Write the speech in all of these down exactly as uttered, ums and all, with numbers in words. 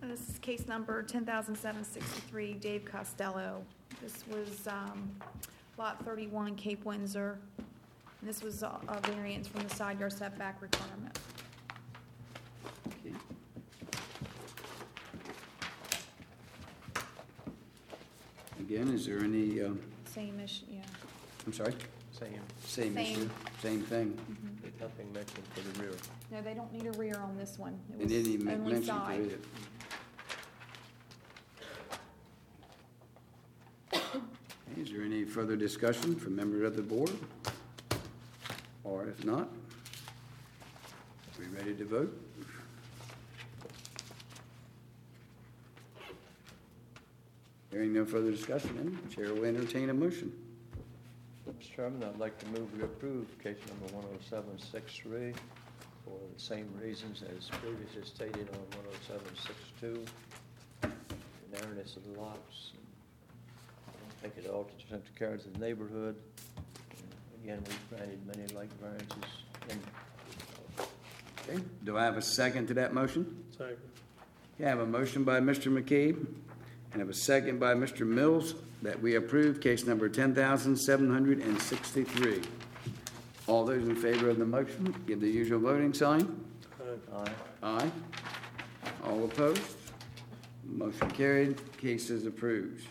this is case number ten thousand seven hundred sixty-three, Dave Costello. This was um, lot thirty-one, Cape Windsor. And this was a, a variance from the side yard setback requirement. Okay. Again, is there any, um, Same issue, yeah. I'm sorry? Same. Same Same. issue, same thing. Mhm. There's nothing mentioned for the rear. No, they don't need a rear on this one. It And was any ma- only mention side. to it. Okay, is there any further discussion from members of the board? Or if not, are we ready to vote? Hearing no further discussion, then, the chair will entertain a motion. Mister Chairman, I'd like to move we approve case number one oh seven six three for the same reasons as previously stated on one oh seven six two. The narrowness of the lots. I don't think it alters the character of the neighborhood. And again, we've granted many like variances. And Okay, do I have a second to that motion? Second. Okay, I have a motion by Mister McCabe, and I have a second by Mister Mills that we approve case number ten thousand seven hundred sixty-three. All those in favor of the motion, give the usual voting sign. aye. Aye. All opposed? Motion carried, case is approved.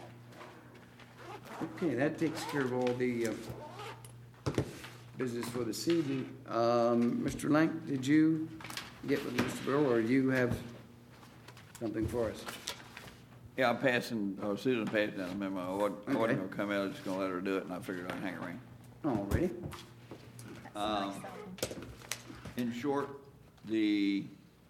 Okay, that takes care of all the uh, business for this evening. Um, Mister Lank, did you get with Mister Burrow, or do you have something for us? Yeah, I'm passing, or Susan passed down a memo. I wasn't, I Okay. wasn't gonna come out, I was just gonna let her do it, and I figured I'd hang around. All righty. That's Um, nice of them. In short, the,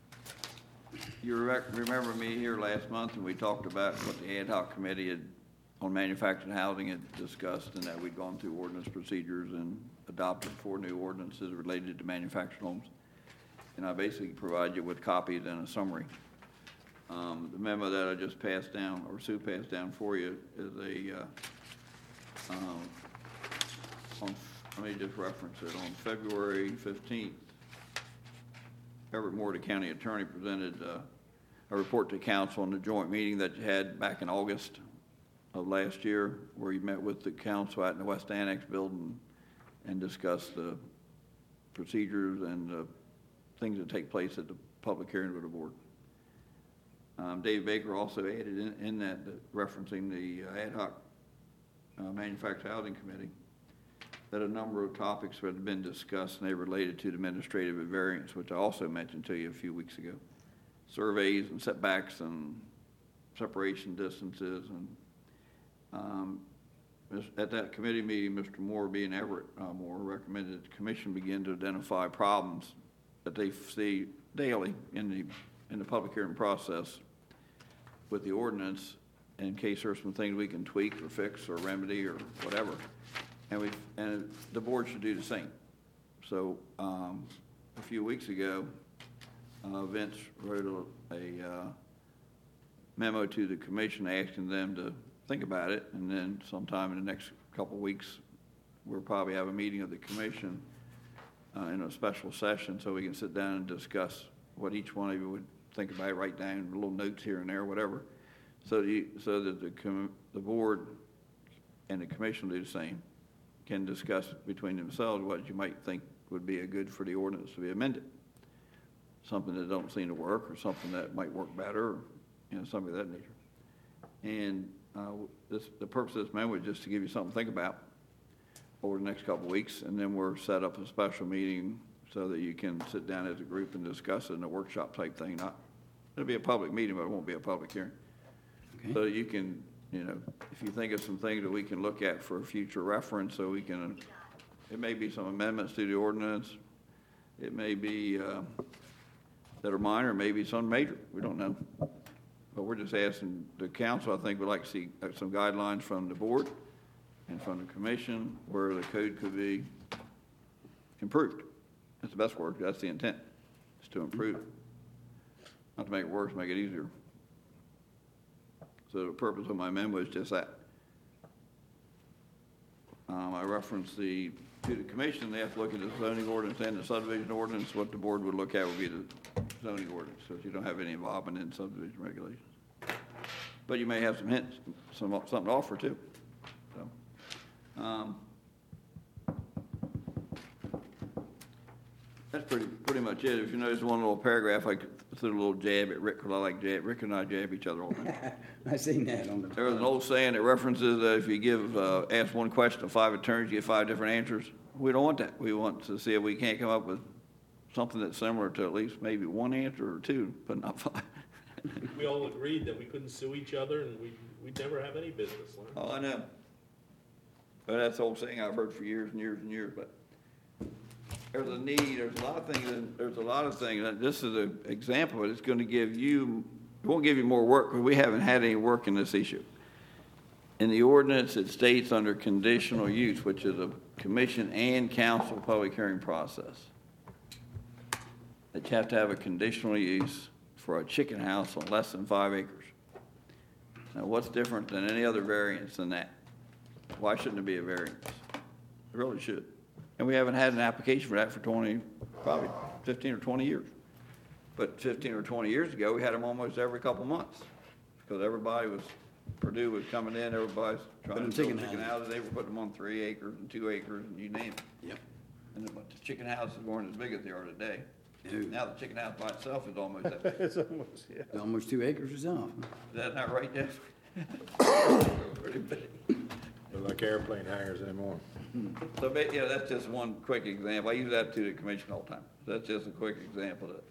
you rec- remember me here last month, and we talked about what the ad hoc committee had, on manufactured housing had discussed, and that we'd gone through ordinance procedures and adopted four new ordinances related to manufactured homes. And I basically provide you with copies and a summary. Um, the memo that I just passed down, or Sue passed down for you, is a, uh, um, on, let me just reference it, on February fifteenth, Everett Moore, the county attorney, presented uh, a report to council on the joint meeting that you had back in August of last year, where you met with the council out in the West Annex building and discussed the procedures and the things that take place at the public hearing with the board. Um, Dave Baker also added in, in that, that referencing the uh, ad hoc uh, manufactured housing committee, that a number of topics had been discussed, and they related to the administrative variance, which I also mentioned to you a few weeks ago. Surveys and setbacks and separation distances. And um, at that committee meeting, Mister Moore, being Everett uh, Moore, recommended that the commission begin to identify problems that they see daily in the in the public hearing process with the ordinance, in case there's some things we can tweak or fix or remedy or whatever. And we and the board should do the same. So um, a few weeks ago, uh, Vince wrote a, a uh, memo to the commission asking them to think about it, and then sometime in the next couple of weeks, we'll probably have a meeting of the commission uh, in a special session, so we can sit down and discuss what each one of you would think about, write down little notes here and there, whatever, so that, you, so that the, com- the board and the commission do the same, can discuss between themselves what you might think would be a good for the ordinance to be amended. Something that don't seem to work, or something that might work better, or, you know, something of that nature. And uh, this, the purpose of this memo is just to give you something to think about over the next couple of weeks, and then we'll set up a special meeting so that you can sit down as a group and discuss it in a workshop type thing. Not, it'll be a public meeting, but it won't be a public hearing. Okay. So you can, you know, if you think of some things that we can look at for future reference, so we can, it may be some amendments to the ordinance. It may be uh, that are minor, maybe some major. We don't know. But we're just asking the council, I think, would like to see some guidelines from the board and from the commission where the code could be improved. That's the best word. That's the intent, is to improve it. Not to make it worse, make it easier. So the purpose of my memo is just that. Um, I referenced the, to the commission, they have to look at the zoning ordinance and the subdivision ordinance. What the board would look at would be the zoning ordinance, so you don't have any involvement in subdivision regulations. But you may have some hints, some, something to offer too, so. um, That's pretty, pretty much it. If you notice one little paragraph, I threw a little jab at Rick, because I like jab, Rick and I jab each other all the time. I seen that on the. There was an old saying that references that if you give, uh, ask one question to five attorneys, you get five different answers. We don't want that. We want to see if we can't come up with something that's similar to at least maybe one answer or two, but not five. We all agreed that we couldn't sue each other and we, we'd never have any business, Lynn. Oh, I know. But that's the old saying I've heard for years and years and years, but there's a need, there's a lot of things, and there's a lot of things, and this is an example, but it's gonna give you, it won't give you more work, because we haven't had any work in this issue. In the ordinance, it states under conditional use, which is a commission and council public hearing process, that you have to have a conditional use for a chicken house on less than five acres. Now, what's different than any other variance than that? Why shouldn't it be a variance? It really should. And we haven't had an application for that for twenty, probably fifteen or twenty years. But fifteen or twenty years ago, we had them almost every couple months, because everybody was, Purdue was coming in, everybody's trying to Putting build chicken chicken houses. houses. They were putting them on three acres and two acres, and you name it. Yep. And the, but the chicken houses weren't as big as they are today. No. Now the chicken house by itself is almost that big. It's almost, yeah. It's almost two acres itself. Is that not right, Jeff? Pretty big. They're like airplane hangars anymore. So, ba- yeah, that's just one quick example. I use that to the commission all the time. That's just a quick example that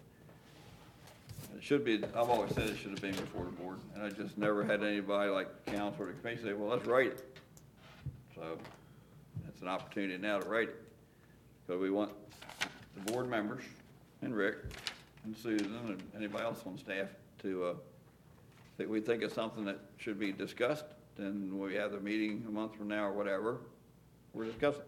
it should be, I've always said it should have been before the board, and I just never had anybody like council or the commission say, well, let's write it. So, that's an opportunity now to write it. Because we want the board members, and Rick, and Susan, and anybody else on staff to, uh, think we think it's something that should be discussed, then we have the meeting a month from now or whatever, we're discussing.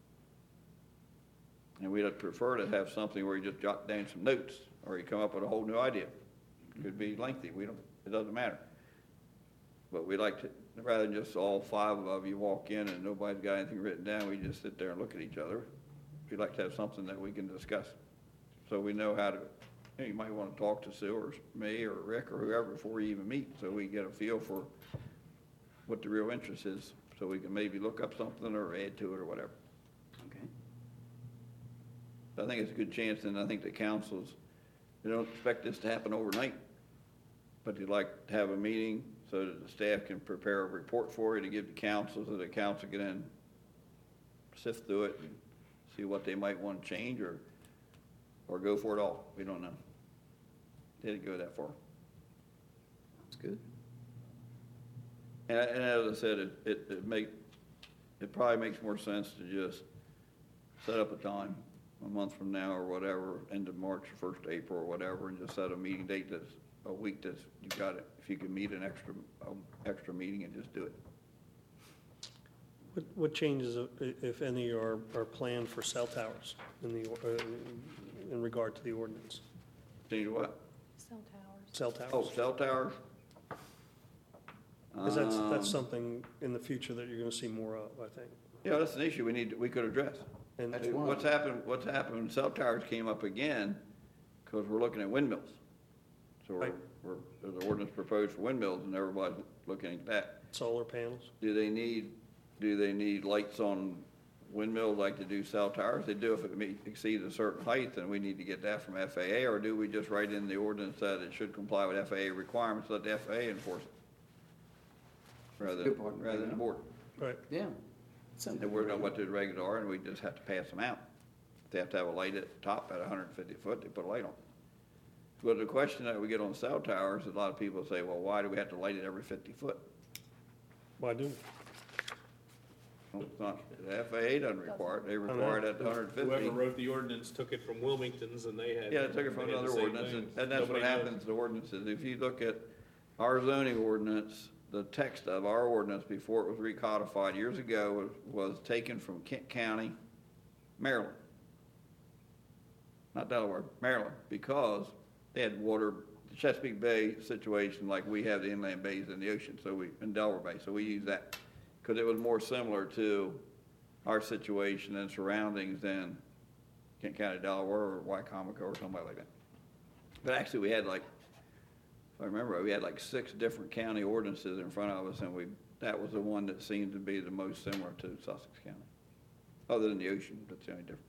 And we'd prefer to have something where you just jot down some notes, or you come up with a whole new idea. It could be lengthy, we don't, it doesn't matter. But we like to, rather than just all five of you walk in and nobody's got anything written down, we just sit there and look at each other. We'd like to have something that we can discuss, so we know how to, you know, you might want to talk to Sue or me or Rick or whoever before you even meet, so we get a feel for what the real interest is, so we can maybe look up something or add to it or whatever. Okay. I think it's a good chance, and I think the councils, they don't expect this to happen overnight, but they'd like to have a meeting so that the staff can prepare a report for you to give the council, so the council can then sift through it and see what they might want to change or, or go for it all. We don't know. They didn't go that far. That's good. And, and as I said, it, it, it make, it probably makes more sense to just set up a time, a month from now or whatever, end of March, first of April or whatever, and just set a meeting date that's a week that's, you got it. If you can meet an extra, um, extra meeting and just do it. What, what changes, uh, if any, are, are planned for cell towers in the, uh, in regard to the ordinance? Change what? Cell towers. Cell Oh, towers? cell towers? Because that's, Um, that's something in the future that you're gonna see more of, I think. Yeah, that's an issue we need, we could address. And That's one. What's happened, what's happened, cell towers came up again, because we're looking at windmills. So we're, Right. we're, there's an ordinance proposed for windmills, and everybody's looking at that. solar panels? Do they need, do they need lights on windmills like they do cell towers? They do if it meet- exceeds a certain height, then we need to get that from F A A, or do we just write in the ordinance that it should comply with F A A requirements, let the F A A enforce it? Rather, Good point. rather than the board. Right. Yeah. Something And we're know what the regs are, and we just have to pass them out. If they have to have a light at the top at hundred and fifty foot, they put a light on. But the question that we get on cell towers, a lot of people say, well, why do we have to light it every fifty foot? Why do? Well, it's not, the F A A doesn't require it, they require it at hundred and fifty. Whoever wrote the ordinance took it from Wilmington's and they had. Yeah, they took it from they had the another same ordinance, and, things. and that's what Nobody knows. happens to ordinances. If you look at our zoning ordinance, the text of our ordinance before it was recodified years ago was, was taken from Kent County, Maryland. Not Delaware, Maryland, because they had water, the Chesapeake Bay situation like we have the inland bays in the ocean, so we, in Delaware Bay, so we use that. Because it was more similar to our situation and surroundings than Kent County, Delaware, or Wycomico, or somebody like that. But actually, we had like, if I remember, we had like six different county ordinances in front of us, and we, that was the one that seemed to be the most similar to Sussex County. Other than the ocean, that's the only difference.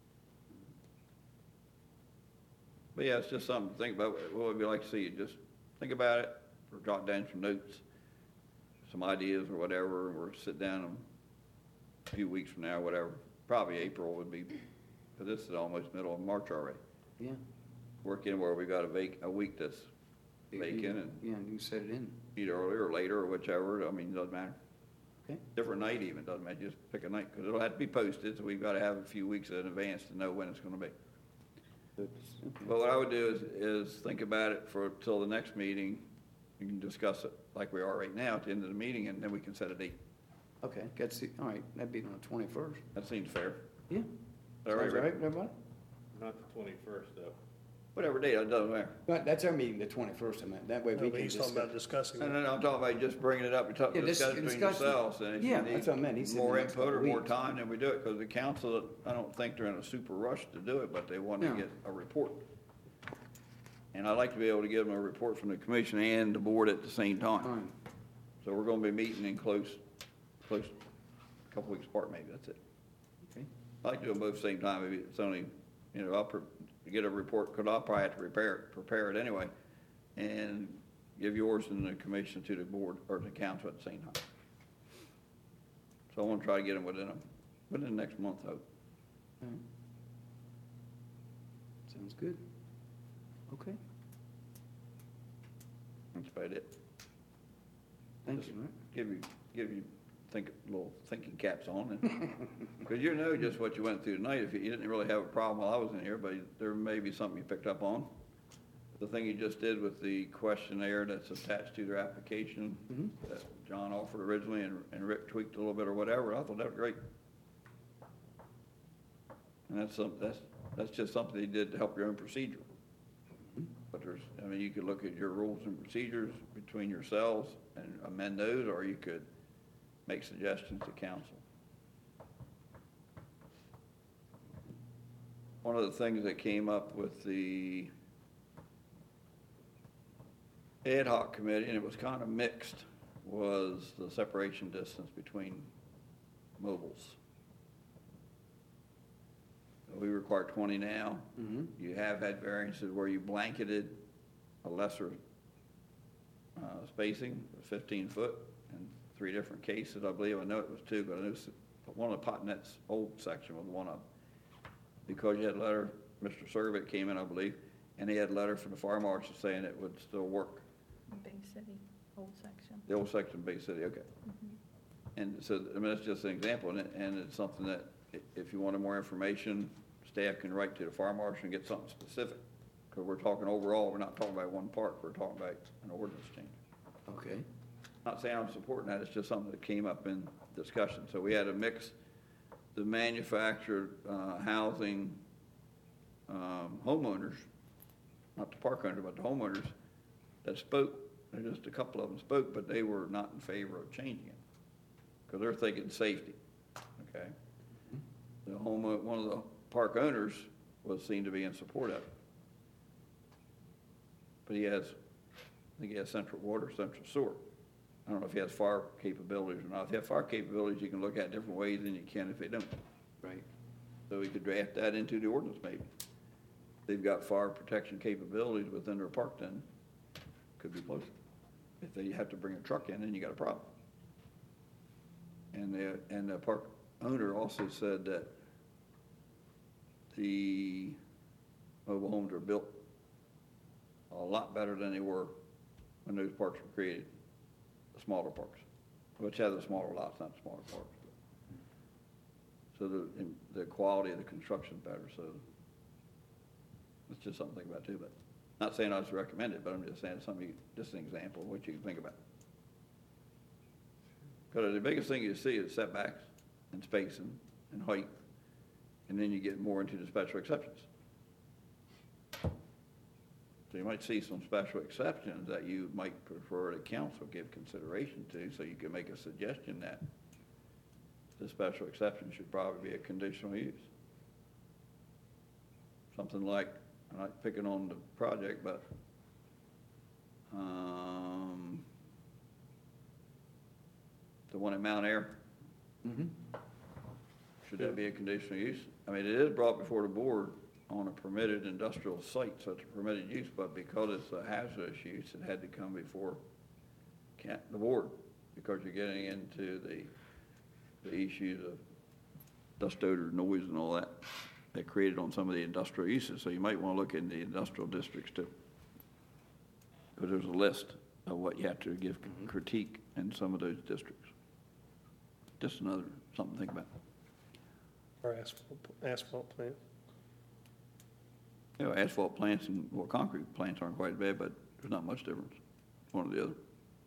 But yeah, it's just something to think about. What would we like to see? You just think about it, or jot down some notes, some ideas or whatever, and we'll sit down in a few weeks from now, whatever. Probably April would be, because this is almost middle of March already. Yeah. Work in where we got a vac, a week that's vacant, and Yeah, you can set it in. either earlier or later or whichever, I mean, it doesn't matter. Okay. Different night even, doesn't matter, just pick a night, because it'll have to be posted, so we've got to have a few weeks in advance to know when it's gonna be. But what I would do is, is think about it for, till the next meeting, you can discuss it like we are right now at the end of the meeting, and then we can set a date. Okay, that's the, all right, that'd be on the twenty-first. That seems fair. Yeah. All right, Sounds Rick? all right, everybody? Not the twenty-first, though. Whatever date, it doesn't matter. But that's our meeting, the twenty-first, I meant, that way No, we but can he's talking about discuss. discussing No, it. no, no, I'm talking about just bringing it up, you're talking, Yeah, dis- discuss between discuss it. yourselves, and if Yeah, you that's what I meant. He need said more the next input or couple more weeks. time, then we do it, because the council, I don't think they're in a super rush to do it, but they want to No. get a report. And I'd like to be able to give them a report from the commission and the board at the same All time. right. So we're gonna be meeting in close, close, a couple weeks apart maybe, that's it. Okay. I like to do them both at the same time, maybe it's only, you know, I'll pre- get a report, because I'll probably have to prepare it, prepare it anyway, and give yours and the commission to the board, or the council at the same time. So I wanna try to get them within a, within the next month, I hope. All right. Sounds good. Okay, That's about it. thank Just you, Rick. Give you, give you, think, little thinking caps on, and, because you know just what you went through tonight, if you, you didn't really have a problem while I was in here, but there may be something you picked up on. The thing you just did with the questionnaire that's attached to their application, Mhm. that John offered originally, and, and Rick tweaked a little bit or whatever, I thought that was great. And that's some, that's, that's just something they did to help your own procedure. But there's, I mean, you could look at your rules and procedures between yourselves and amend those, or you could make suggestions to council. One of the things that came up with the ad hoc committee, and it was kind of mixed, was the separation distance between mobiles. We require twenty now. Mhm. You have had variances where you blanketed a lesser uh, spacing, fifteen foot, in three different cases, I believe. I know it was two, but I know s- one of the Potnet's old section was one of them. Because you had a letter, Mister Servit came in, I believe, and he had a letter from the fire marshal saying it would still work. Big city, old section. The old section of Bay City, okay. And so, I mean, that's just an example, and it, and it's something that, i- if you wanted more information, staff can write to the fire marshal and get something specific. Because we're talking overall, we're not talking about one part, we're talking about an ordinance change. Okay, Not saying I'm supporting that, it's just something that came up in discussion. So we had to mix the manufactured, uh, housing, um, homeowners, not the park owners, but the homeowners that spoke, and just a couple of them spoke, but they were not in favor of changing it. Because they're thinking safety, okay? The home, one of the park owners was seen to be in support of it. But he has, I think he has central water, central sewer. I don't know if he has fire capabilities or not. If you have fire capabilities, you can look at different ways than you can if they don't. right. So we could draft that into the ordinance maybe. They've got fire protection capabilities within their park, then could be closer. If they have to bring a truck in, then you got a problem. And the, and the park owner also said that the mobile homes are built a lot better than they were when those parks were created, the smaller parks, which have the smaller lots, not the smaller parks. So the, in- the quality of the construction's better, so it's just something to think about too, but, not saying I was recommend it, but I'm just saying it's something, you- just an example of what you can think about. Because the biggest thing you see is setbacks and spacing and height, and then you get more into the special exceptions. So you might see some special exceptions that you might prefer the council give consideration to, so you can make a suggestion that the special exception should probably be a conditional use. Something like I'm not picking on the project, but, um, the one in Mount Air, Mm-hmm. should that be a conditional use? I mean, it is brought before the board on a permitted industrial site, so it's a permitted use, but because it's a hazardous use, it had to come before ca- the board, because you're getting into the, the issues of dust odor, noise and all that, that created on some of the industrial uses, so you might want to look in the industrial districts too. Because there's a list of what you have to give critique in some of those districts. Just another, something to think about. Or asphalt, asphalt plant. You know, asphalt plants and, well, concrete plants aren't quite as bad, but there's not much difference, one or the other.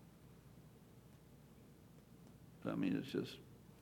So, I mean, it's just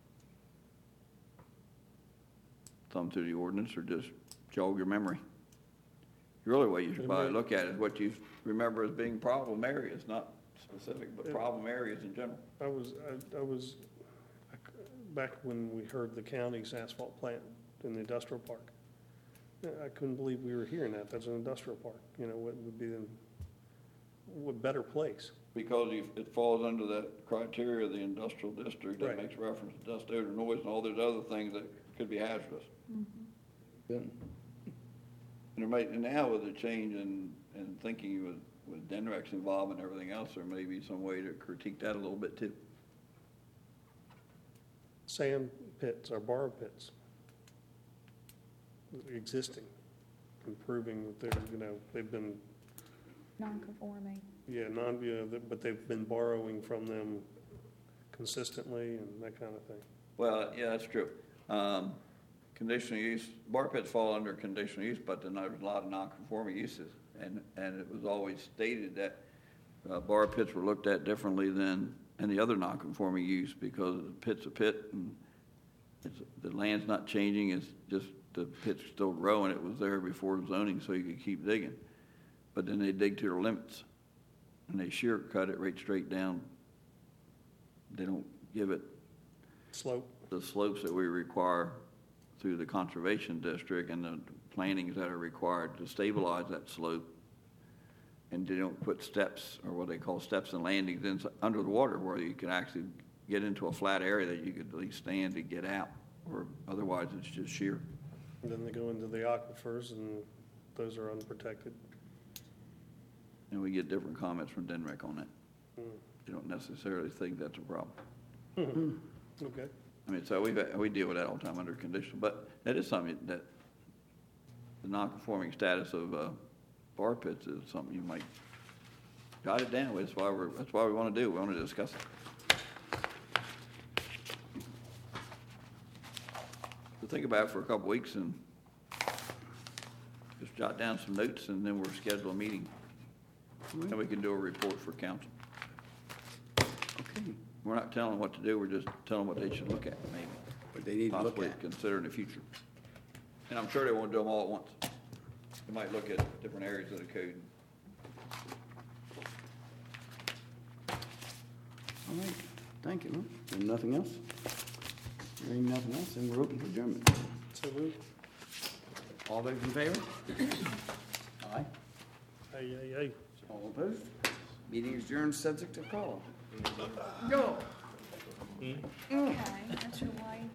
thumb through the ordinance or just jog your memory. Really, what you should probably look at is what you remember as being problem areas, not specific, but Yeah. problem areas in general. I was, I, I was, back when we heard the county's asphalt plant in the industrial park. Yeah, I couldn't believe we were hearing that. That's an industrial park. You know, what would be the, what better place? Because you- it falls under that criteria of the industrial district that Right. makes reference to dust, odor, noise, and all those other things that could be hazardous. Good. And there might, and now with the change in, in thinking with, with Denrex involved and everything else, there may be some way to critique that a little bit too. Sand pits or borrow pits. Existing, improving that they're, you know, they've been, Non-conforming. yeah, non, you know, but they've been borrowing from them consistently and that kind of thing. Well, yeah, that's true. Um, conditional use, bar pits fall under conditional use, but then there's a lot of non-conforming uses. And, and it was always stated that, uh, bar pits were looked at differently than any other non-conforming use because the pit's a pit and it's, the land's not changing, it's just the pit's still growing. It was there before zoning, so you could keep digging. But then they dig to their limits and they shear cut it right straight down. They don't give it Slope, the slopes that we require through the conservation district and the plantings that are required to stabilize that slope. And they don't put steps, or what they call steps and landings, in, under the water where you can actually get into a flat area that you could at least stand to get out, or otherwise it's just sheer. and then they go into the aquifers and those are unprotected. And we get different comments from Denrec on that. Hmm. You don't necessarily think that's a problem. Okay. I mean, so we, we deal with that all the time under conditional, but that is something that, the non-conforming status of, uh, bar pits is something you might jot it down. That's why we're, that's why we want to do, we want to discuss it. So think about it for a couple weeks and just jot down some notes and then we'll schedule a meeting. And we can do a report for council. Okay, We're not telling them what to do, we're just telling them what they should look at, maybe. what they need to look Possibly at. consider in the future. And I'm sure they won't do them all at once. They might look at different areas of the code. All right, thank you. And nothing else? Hearing nothing else, then we're open for adjournment. So move. All those in favor? Aye. Hey, hey, hey. All opposed? Meeting is adjourned, subject to call. Go. Okay, that's your wife.